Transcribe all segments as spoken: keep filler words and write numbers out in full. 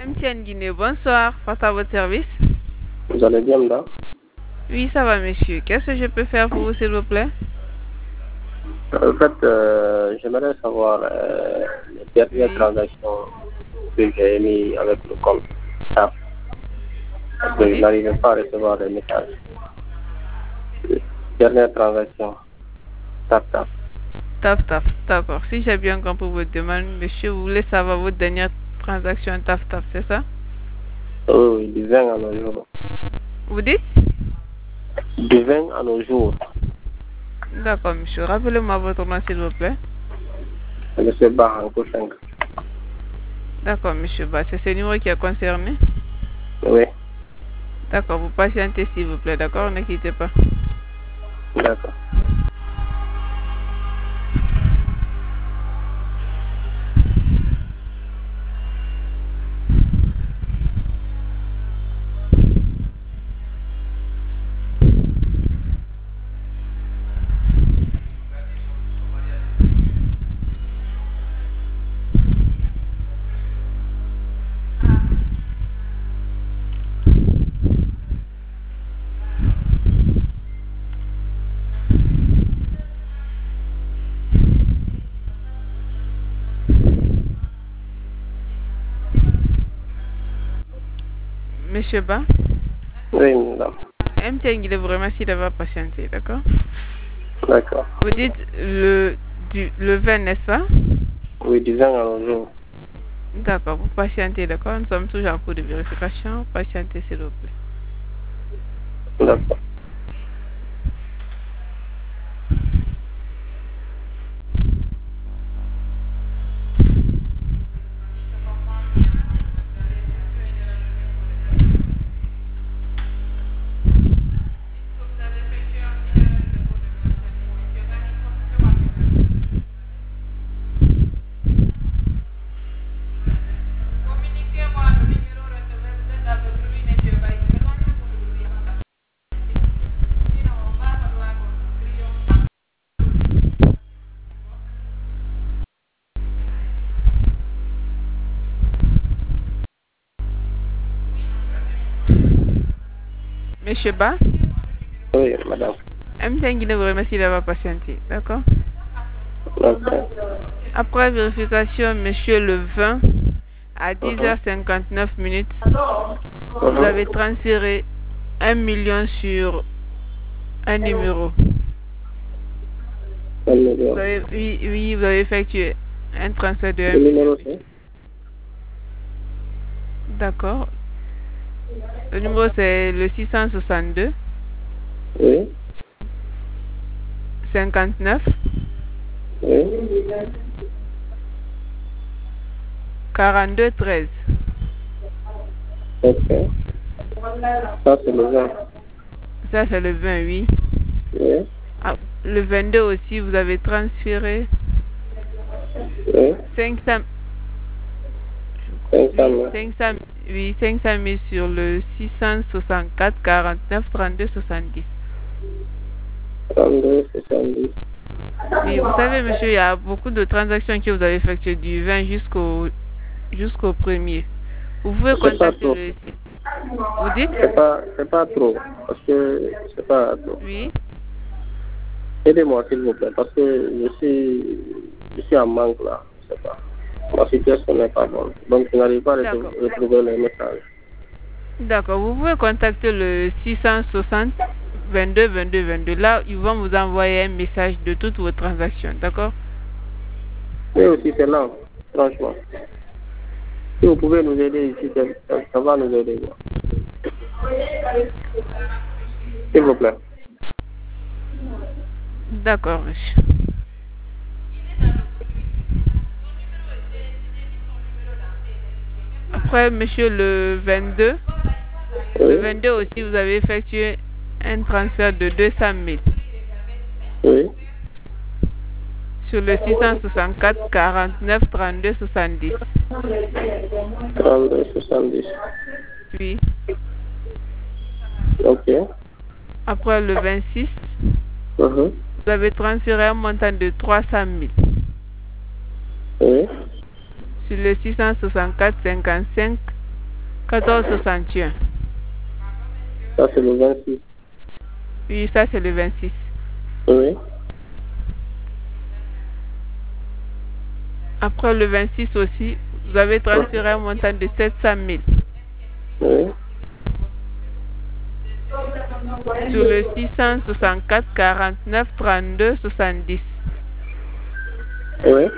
M T N Guinée, bonsoir. Face à votre service. Vous allez bien, madame? Oui, ça va, monsieur. Qu'est-ce que je peux faire pour vous, s'il vous plaît? En fait, euh, j'aimerais savoir euh, les dernières Oui. transactions que j'ai mis avec le compte T A F. Parce que Oui. je n'arrivais pas à recevoir les messages. Les dernières transactions. Tap, tap. Taf, taf. D'accord. Si j'ai bien compris votre demande, monsieur, vous voulez savoir votre dernière transaction taf, taf, c'est ça? Oui, oui, du vingt à nos jours. Vous dites? Du vingt à nos jours. D'accord, monsieur. Rappelez-moi votre nom, s'il vous plaît. Monsieur Baranko cinq. D'accord, monsieur. Bah, c'est ce numéro qui est concerné. Oui, D'accord, vous patientez, s'il vous plaît. D'accord, ne quittez pas. d'accord. Monsieur Ba, Oui, madame. M T N Guinée vous remercie d'avoir patienté. D'accord? D'accord. Vous dites le, du, le vingt, n'est-ce pas? Oui, du vingt à nos jours. D'accord, vous patientez, d'accord? Nous sommes toujours en cours de vérification. Patientez, s'il vous plaît. D'accord. Monsieur Ba, Oui, madame. M T N Guinée vous remercie d'avoir patienté, d'accord? D'accord. Après vérification, monsieur, le vingt à dix heures cinquante-neuf minutes, vous avez transféré un million sur un numéro. Un million. Vous avez, oui, oui, vous avez effectué un transfert de un Le million. numéro, c'est? D'accord. Le numéro, c'est le six cent soixante-deux, Oui. cinquante-neuf, Oui. quarante-deux, treize. Ok. Ça, c'est le vingt. Ça, c'est le vingt, oui. Oui. Ah, le vingt-deux aussi, vous avez transféré Oui. cinq cents, cinq cents oui, mille. cinq cents, oui, cinq cent mille sur le six cent soixante-quatre, quarante-neuf, trente-deux, soixante-dix. trente-deux, soixante-dix. Oui, vous savez, monsieur, il y a beaucoup de transactions que vous avez effectuées du vingt jusqu'au jusqu'au premier. Vous pouvez C'est pas contacter trop. le site. Vous dites? C'est pas, c'est pas trop. Parce que c'est pas trop. Oui. Aidez-moi, s'il vous plaît, parce que je suis, je suis en manque là. Je sais pas. Ma situation n'est pas bonne. Donc, je n'arrive pas à D'accord. retrouver les messages. D'accord. Vous pouvez contacter le six cent soixante, vingt-deux, vingt-deux, vingt-deux. Là, ils vont vous envoyer un message de toutes vos transactions. D'accord? Mais aussi, c'est lent, franchement. Si vous pouvez nous aider ici, ça, ça va nous aider. S'il vous plaît. D'accord, monsieur. Après, monsieur, le vingt-deux, Oui. le vingt-deux aussi, vous avez effectué un transfert de deux cent mille Oui. sur le six cent soixante-quatre, quarante-neuf, trente-deux, soixante-dix. trente-deux, soixante-dix. Oui. Ok. Après, le vingt-six, Uh-huh. vous avez transféré un montant de trois cent mille Oui. sur le six cent soixante-quatre, cinquante-cinq, quatorze soixante et un. Ça, c'est le vingt-six. Oui, ça, c'est le vingt-six. Oui. Après le vingt-six aussi, vous avez transféré un montant de sept cent mille. Oui. Sur le six cent soixante-quatre, quarante-neuf, trente-deux, soixante-dix. Oui.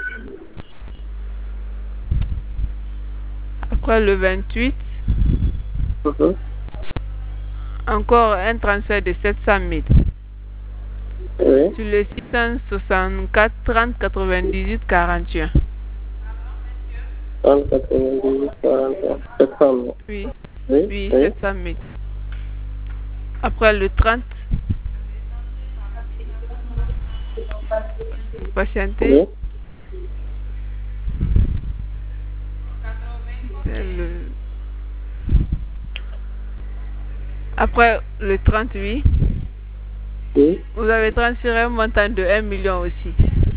Après le vingt-huit, Mhm. encore un transfert de sept cent mille. Oui. Sur le six cent soixante-quatre, trente, quatre-vingt-dix-huit, quarante et un. trente, quatre-vingt-dix-huit, quarante et un. sept cent mille. Oui, Oui. oui, Oui. sept cent mille. Après le trente, patientez. Oui. C'est le... Après le trente-huit, Oui. vous avez transféré un montant de un million aussi.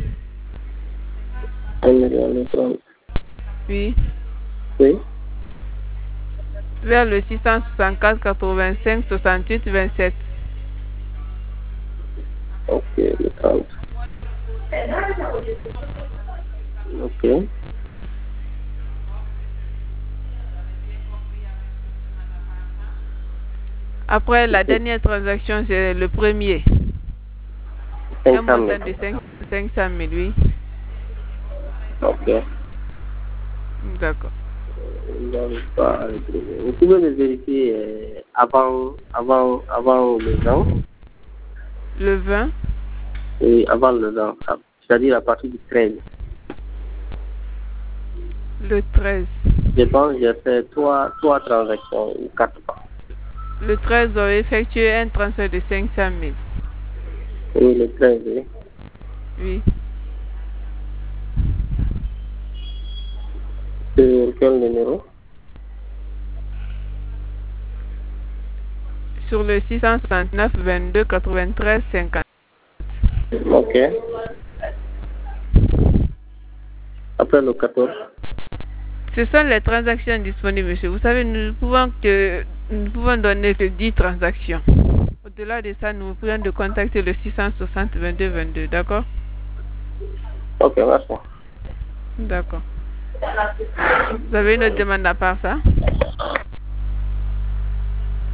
un million de trente. Oui. Oui. Vers le six cent soixante-quatre, quatre-vingt-cinq, soixante-huit, vingt-sept. Ok, le trente. Ok. Après la dernière transaction, c'est le premier. Un cinq cent montant mille. de cinq cent mille, oui. Ok. D'accord. Donc, pas le premier. Vous pouvez le vérifier euh, avant, avant, avant le vingt. Le vingt, Oui, avant le vingt. C'est-à-dire à partir du treize. le treize. Je pense que j'ai fait trois, trois transactions ou quatre pas. Le treize, vous avez effectué un transfert de cinq cent mille. Oui, le treize, oui. Oui. Sur quel numéro? Sur le six cent soixante-neuf, vingt-deux, quatre-vingt-treize, cinquante. Ok. Après le quatorze. Ce sont les transactions disponibles, monsieur. Vous savez, nous pouvons, que, nous pouvons donner que dix transactions. Au-delà de ça, nous pouvons de contacter le six cent soixante, vingt-deux, vingt-deux. D'accord? Ok, merci. D'accord. Vous avez une autre demande à part ça?